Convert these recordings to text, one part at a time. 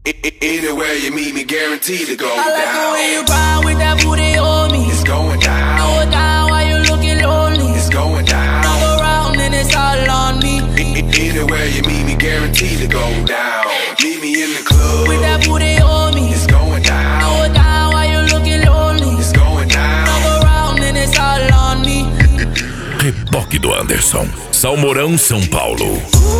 Anywhere you meet me, guaranteed to go down. I like the way you grind with that booty on me. It's going down. Throw it down while you looking lonely. It's going down. Knock around and it's all on me. Anywhere you meet me, guaranteed to go down. Meet me in the club with that booty on me. It's going down. Throw it down while you looking lonely. It's going down. Knock around and it's all on me. Reboque do Anderson, Salmourão, São Paulo.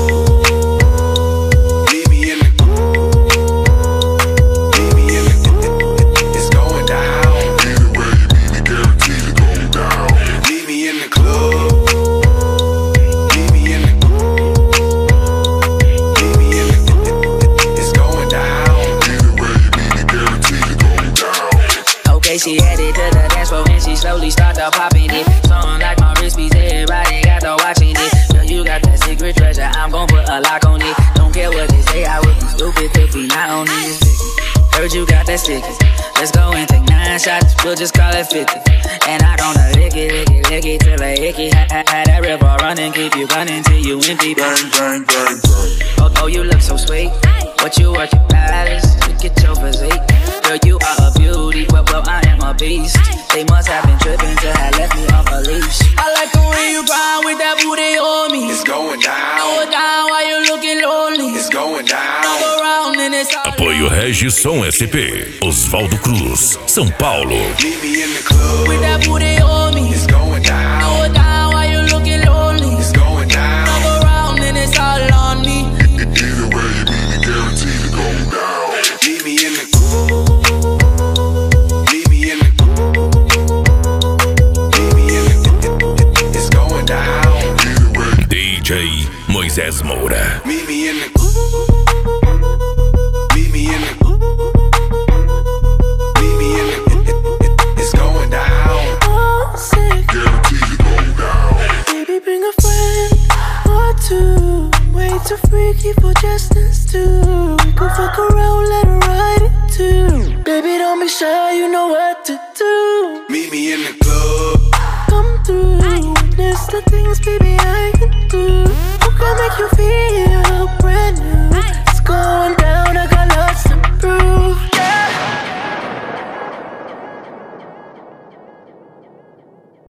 She headed to the dance floor and she slowly started popping it. Something like my wrist piece, everybody got to watching it. Girl, you got that secret treasure, I'm gon' put a lock on it. Don't care what they say, I would be stupid to be not on this. Heard you got that sticky. Let's go and take 9 shots, we'll just call it 50. And I gonna lick it till I hickey. Had that river running, keep you running till you empty. Bang, bang, bang, bang. Oh, you look so sweet. What you work your palace, look at your physique. Girl, you are a beauty, well, I am a beast. They must have been tripping to have left me off a leash. I like the way you grind with that booty on me. It's going down. Throw it down while you looking lonely. It's going down. Knock around and it's all Apoio Regisson SP, Oswaldo Cruz, São Paulo. Meet me in the club with that booty on me. It's going down. Throw it down while you looking lonely. It's going down. Knock around and it's all on me. Either way you meet me, guaranteed to go down. Meet me in the DJ Moisés Moura. Meet me in the Meet me in the Meet me in the It's going down. Oh, sick. Guaranteed to go down. Baby, bring a friend or two. Way too freaky for just us two. We could fuck around, let her ride it too. Baby, don't be shy, you know what to do. Meet me in the club. Come through, witness the things, baby, I can do. Who can make you feel